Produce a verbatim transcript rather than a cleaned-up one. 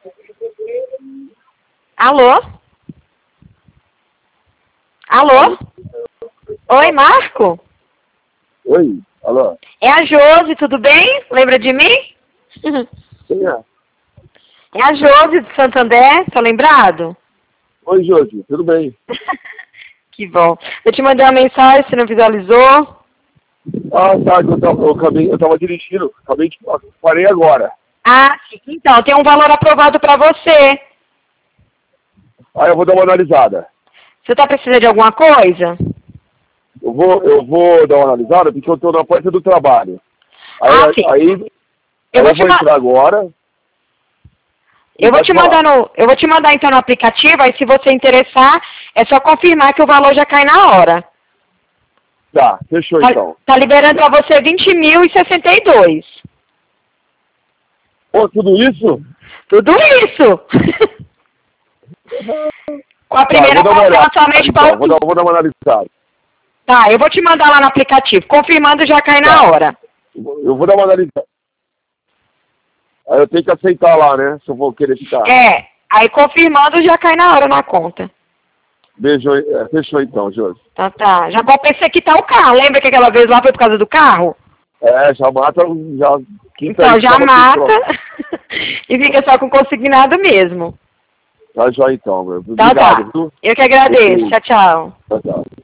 Alô? Alô? Oi, Marco? Oi, alô? É a Josi, tudo bem? Lembra de mim? Quem é? É a Josi do Santander, tá lembrado? Oi, Josi, tudo bem? Que bom. Eu te mandei uma mensagem, você não visualizou? Ah, tá, eu tava, eu acabei, eu tava dirigindo, acabei de, parei agora. Ah, sim. Então, tem um valor aprovado pra você. Aí eu vou dar uma analisada. Você tá precisando de alguma coisa? Eu vou, eu vou dar uma analisada porque eu tô na porta do trabalho. Aí, Ah, sim. aí, Eu aí vou eu te vou ma- entrar agora. Eu vou Pode te mandar falar. no, eu vou te mandar então no aplicativo, aí se você interessar, é só confirmar que o valor já cai na hora. Tá, fechou Tá, então. tá liberando pra você vinte mil e sessenta e dois. Pô, tudo isso? Tudo isso! Com a Tá, eu primeira vou dar uma parcela olhada somente para então, vou dar, vou dar uma analisada. Tá, eu vou te mandar lá no aplicativo. Confirmando já cai na Tá, hora. eu vou dar uma analisada. Aí eu tenho que aceitar lá, né? Se eu vou querer ficar. É, aí confirmando já cai na hora na conta. Beijo, é, fechou então, Josi. Tá, tá. Já compensa que tá o carro. Lembra que aquela vez lá foi por causa do carro? É, já mata, já quinta Então aí, já tava tudo mata pronto. e fica só com consignado mesmo. Tá já então, meu. Tá, Obrigado, tá. viu? Eu que agradeço. Fechou. Tchau, tchau. Tchau, tchau.